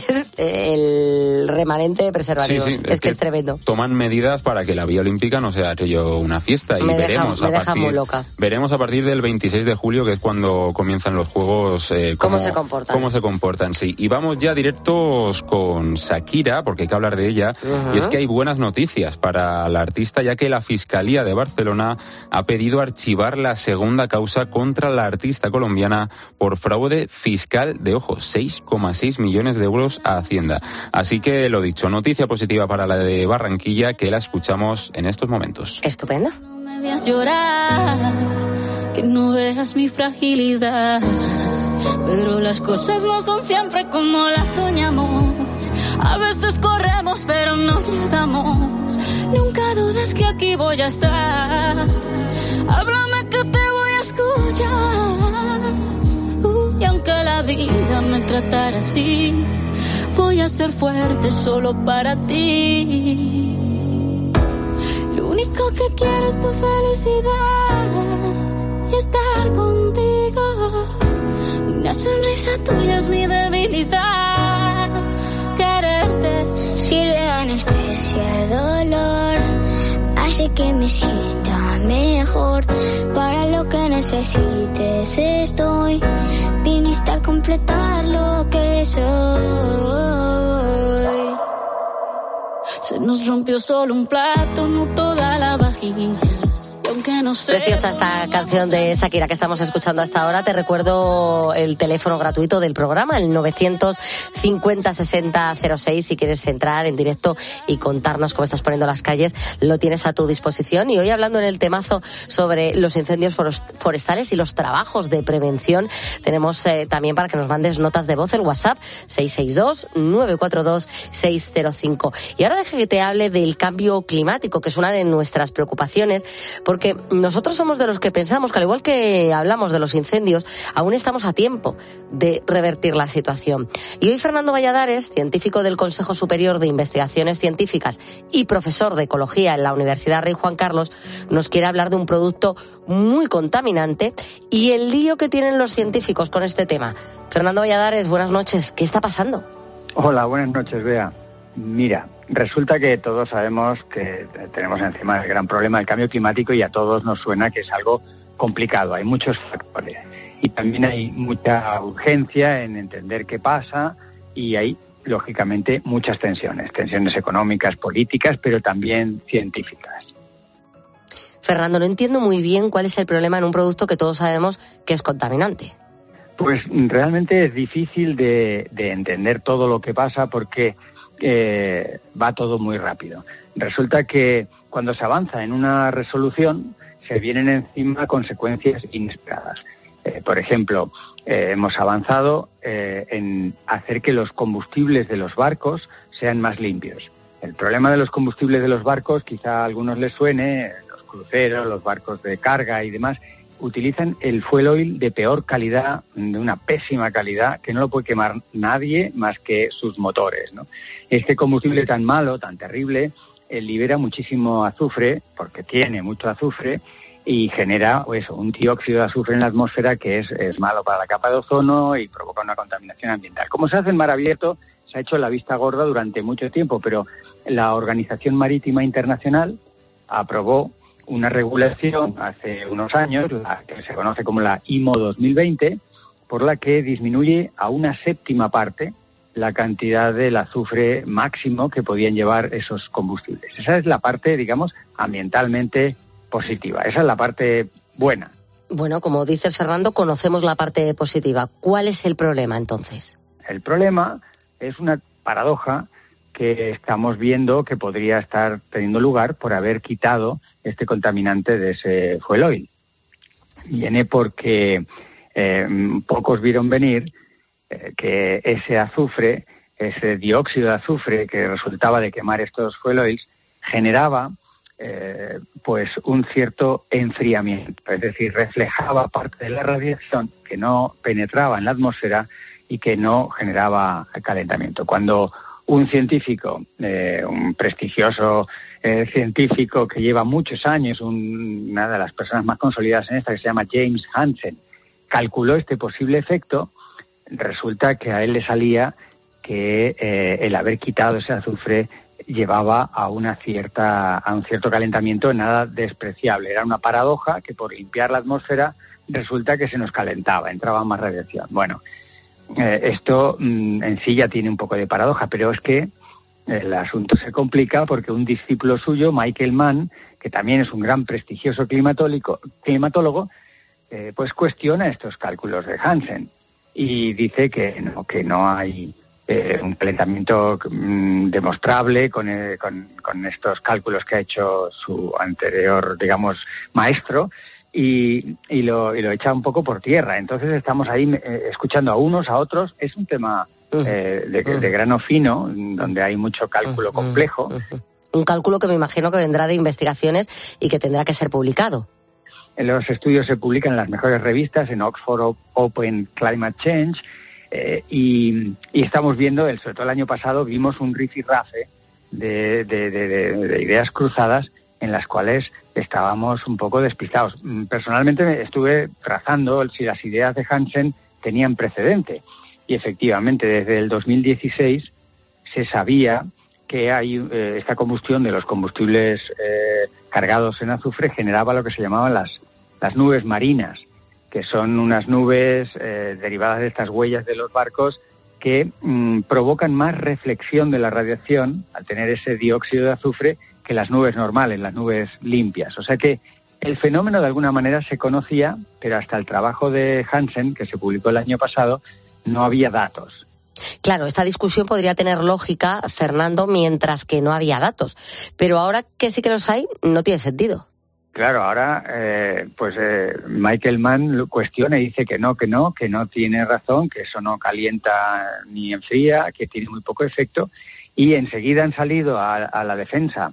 el remanente de preservativos. Sí, es que es tremendo. Toman medidas para que la Villa Olímpica no sea aquello una fiesta y me deja muy loca. Veremos a partir del 26 de julio, que es cuando comienzan los Juegos, cómo se comportan. Cómo se comportan, sí. Y vamos ya directos con Shakira, porque hay que hablar de ella. Y es que hay buenas noticias para la artista, ya que la Fiscalía de Barcelona ha pedido archivar la segunda causa contra la artista colombiana por fraude fiscal de, 6,6 millones de euros a Hacienda. Así que lo dicho, noticia positiva para la de Barranquilla, que la escuchamos en estos momentos. Estupendo. No me veas llorar, que no veas mi fragilidad, pero las cosas no son siempre como las soñamos. A veces corremos pero no llegamos. Nunca dudes que aquí voy a estar. Háblame que te voy a escuchar. Y aunque la vida me tratara así, voy a ser fuerte solo para ti. Lo único que quiero es tu felicidad y estar contigo. Una sonrisa tuya es mi debilidad. Quererte sirve de anestesia ese dolor hace que me sienta mejor. Para lo que necesites estoy. Viniste a completar lo que soy. Se nos rompió solo un plato, no toda la vajilla. Preciosa esta canción de Shakira que estamos escuchando hasta ahora. Te recuerdo el teléfono gratuito del programa, el 950-6006. Si quieres entrar en directo y contarnos cómo estás poniendo las calles, lo tienes a tu disposición. Y hoy hablando en el temazo sobre los incendios forestales y los trabajos de prevención, tenemos también para que nos mandes notas de voz el WhatsApp 662-942-605. Y ahora deje que te hable del cambio climático, que es una de nuestras preocupaciones, porque nosotros somos de los que pensamos que, al igual que hablamos de los incendios, aún estamos a tiempo de revertir la situación. Y hoy Fernando Valladares, científico del Consejo Superior de Investigaciones Científicas y profesor de Ecología en la Universidad Rey Juan Carlos, nos quiere hablar de un producto muy contaminante y el lío que tienen los científicos con este tema. Fernando Valladares, buenas noches. ¿Qué está pasando? Hola, buenas noches, Bea. Mira, resulta que todos sabemos que tenemos encima el gran problema del cambio climático y a todos nos suena que es algo complicado. Hay muchos factores y también hay mucha urgencia en entender qué pasa y hay, lógicamente, muchas tensiones económicas, políticas, pero también científicas. Fernando, no entiendo muy bien cuál es el problema en un producto que todos sabemos que es contaminante. Pues realmente es difícil de entender todo lo que pasa porque va todo muy rápido. Resulta que cuando se avanza en una resolución se vienen encima consecuencias inesperadas. Por ejemplo, hemos avanzado en hacer que los combustibles de los barcos sean más limpios. El problema de los combustibles de los barcos, quizá a algunos les suene, los cruceros, los barcos de carga y demás, utilizan el fuel oil de peor calidad, de una pésima calidad, que no lo puede quemar nadie más que sus motores, ¿no? Este combustible tan malo, tan terrible, libera muchísimo azufre, porque tiene mucho azufre, y genera un dióxido de azufre en la atmósfera que es malo para la capa de ozono y provoca una contaminación ambiental. Como se hace en mar abierto, se ha hecho la vista gorda durante mucho tiempo, pero la Organización Marítima Internacional aprobó una regulación hace unos años, la que se conoce como la IMO 2020, por la que disminuye a una séptima parte la cantidad del azufre máximo que podían llevar esos combustibles. Esa es la parte, digamos, ambientalmente positiva. Esa es la parte buena. Bueno, como dices, Fernando, conocemos la parte positiva. ¿Cuál es el problema, entonces? El problema es una paradoja que estamos viendo que podría estar teniendo lugar por haber quitado este contaminante de ese fuel oil. Viene porque pocos vieron venir que ese azufre, ese dióxido de azufre que resultaba de quemar estos fuel oils, generaba pues un cierto enfriamiento, es decir, reflejaba parte de la radiación que no penetraba en la atmósfera y que no generaba calentamiento. Cuando un científico, un prestigioso científico que lleva muchos años, una de las personas más consolidadas en esta, que se llama James Hansen, calculó este posible efecto, resulta que a él le salía que el haber quitado ese azufre llevaba a un cierto calentamiento nada despreciable. Era una paradoja que por limpiar la atmósfera resulta que se nos calentaba, entraba más radiación. Bueno, esto en sí ya tiene un poco de paradoja, pero es que el asunto se complica porque un discípulo suyo, Michael Mann, que también es un gran prestigioso climatólogo, pues cuestiona estos cálculos de Hansen y dice que no hay un calentamiento demostrable con estos cálculos que ha hecho su anterior, digamos, maestro, y lo echa un poco por tierra. Entonces estamos ahí escuchando a unos, a otros. Es un tema de grano fino, donde hay mucho cálculo complejo. Un cálculo que me imagino que vendrá de investigaciones y que tendrá que ser publicado. Los estudios se publican en las mejores revistas, en Oxford Open Climate Change, y estamos viendo, sobre todo el año pasado, vimos un rifirrafe de ideas cruzadas en las cuales estábamos un poco despistados. Personalmente estuve trazando si las ideas de Hansen tenían precedente, y efectivamente desde el 2016 se sabía que hay esta combustión de los combustibles cargados en azufre generaba lo que se llamaban las nubes marinas, que son unas nubes derivadas de estas huellas de los barcos que provocan más reflexión de la radiación al tener ese dióxido de azufre que las nubes normales, las nubes limpias. O sea que el fenómeno de alguna manera se conocía, pero hasta el trabajo de Hansen, que se publicó el año pasado, no había datos. Claro, esta discusión podría tener lógica, Fernando, mientras que no había datos. Pero ahora que sí que los hay, no tiene sentido. Claro, ahora Michael Mann lo cuestiona y dice que no tiene razón, que eso no calienta ni enfría, que tiene muy poco efecto. Y enseguida han salido a la defensa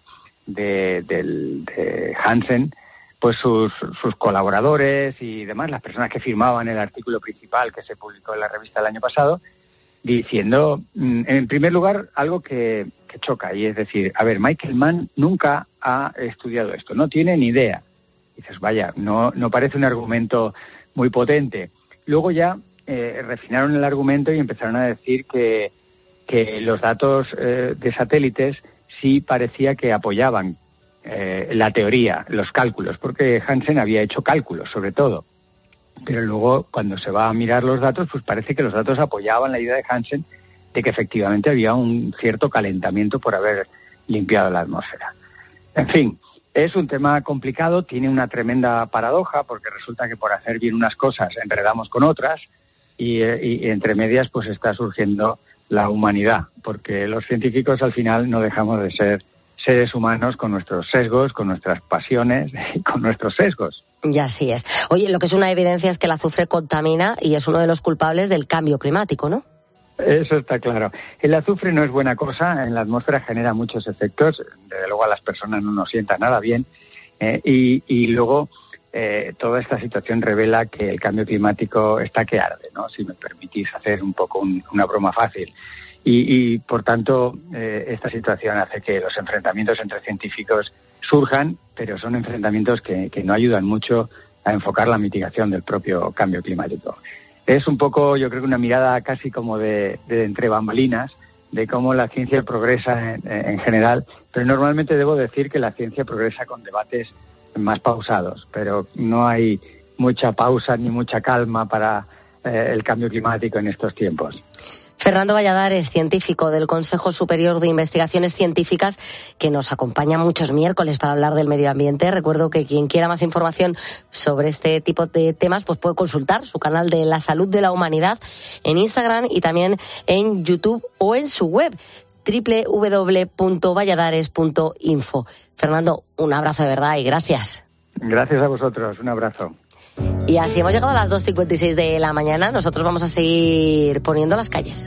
de Hansen, pues sus colaboradores y demás, las personas que firmaban el artículo principal que se publicó en la revista el año pasado, diciendo, en primer lugar, algo que choca, y es decir, a ver, Michael Mann nunca ha estudiado esto, no tiene ni idea. Dices, vaya, no parece un argumento muy potente. Luego ya refinaron el argumento y empezaron a decir que los datos de satélites sí parecía que apoyaban la teoría, los cálculos, porque Hansen había hecho cálculos sobre todo. Pero luego, cuando se va a mirar los datos, pues parece que los datos apoyaban la idea de Hansen de que efectivamente había un cierto calentamiento por haber limpiado la atmósfera. En fin, es un tema complicado, tiene una tremenda paradoja, porque resulta que por hacer bien unas cosas enredamos con otras y entre medias pues está surgiendo la humanidad, porque los científicos al final no dejamos de ser seres humanos con nuestros sesgos, con nuestras pasiones y con nuestros sesgos. Y así es. Oye, lo que es una evidencia es que el azufre contamina y es uno de los culpables del cambio climático, ¿no? Eso está claro. El azufre no es buena cosa, en la atmósfera genera muchos efectos, desde luego a las personas no nos sienta nada bien, y luego toda esta situación revela que el cambio climático está que arde, ¿no? Si me permitís hacer un poco una broma fácil. Y por tanto, esta situación hace que los enfrentamientos entre científicos surjan, pero son enfrentamientos que no ayudan mucho a enfocar la mitigación del propio cambio climático. Es un poco, yo creo que una mirada casi como de entre bambalinas, de cómo la ciencia progresa en general, pero normalmente debo decir que la ciencia progresa con debates más pausados, pero no hay mucha pausa ni mucha calma para el cambio climático en estos tiempos. Fernando Valladares, científico del Consejo Superior de Investigaciones Científicas, que nos acompaña muchos miércoles para hablar del medio ambiente. Recuerdo que quien quiera más información sobre este tipo de temas, pues puede consultar su canal de La Salud de la Humanidad en Instagram y también en YouTube o en su web www.valladares.info. Fernando, un abrazo de verdad y gracias. Gracias a vosotros, un abrazo. Y así hemos llegado a las 2:56 de la mañana. Nosotros vamos a seguir poniendo las calles.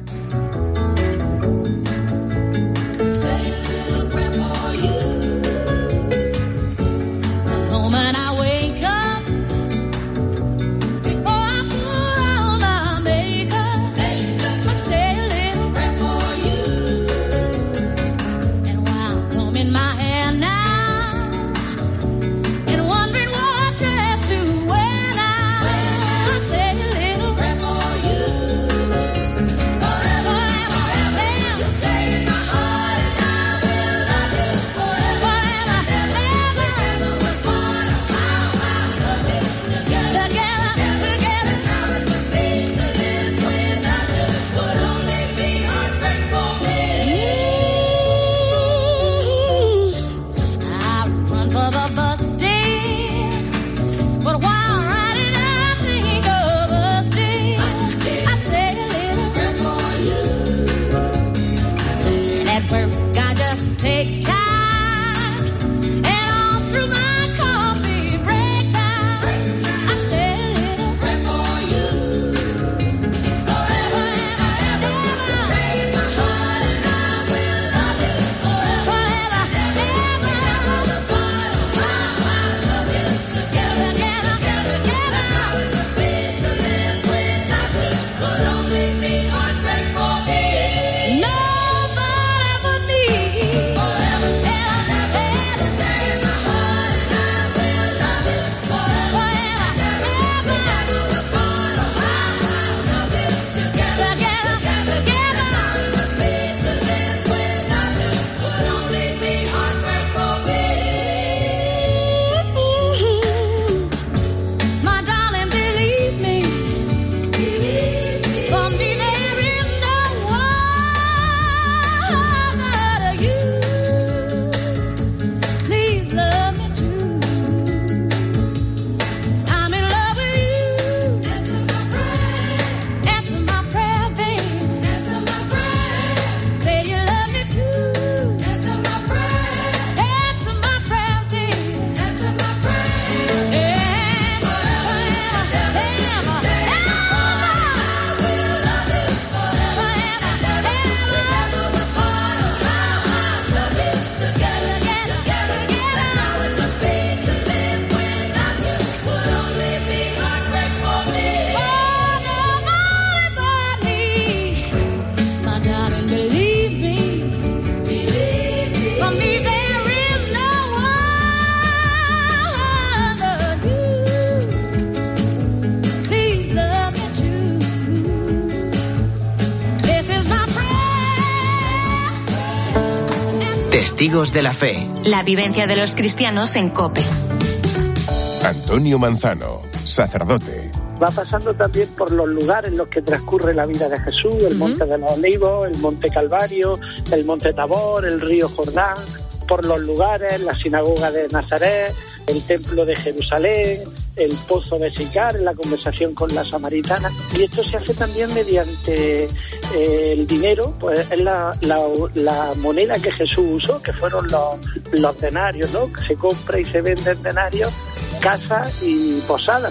Testigos de la Fe. La vivencia de los cristianos en COPE. Antonio Manzano, sacerdote. Va pasando también por los lugares en los que transcurre la vida de Jesús, el Monte de los Olivos, el Monte Calvario, el Monte Tabor, el río Jordán, por los lugares, la sinagoga de Nazaret, el templo de Jerusalén, el pozo de Sicar, en la conversación con la samaritana. Y esto se hace también mediante el dinero, pues es la moneda que Jesús usó, que fueron los denarios, ¿no? Que se compra y se vende en denarios, casas y posadas.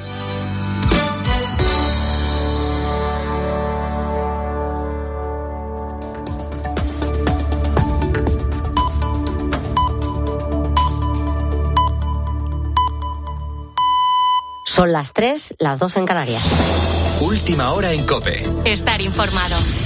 Son las 3, las 2 en Canarias. Última hora en COPE. Estar informado.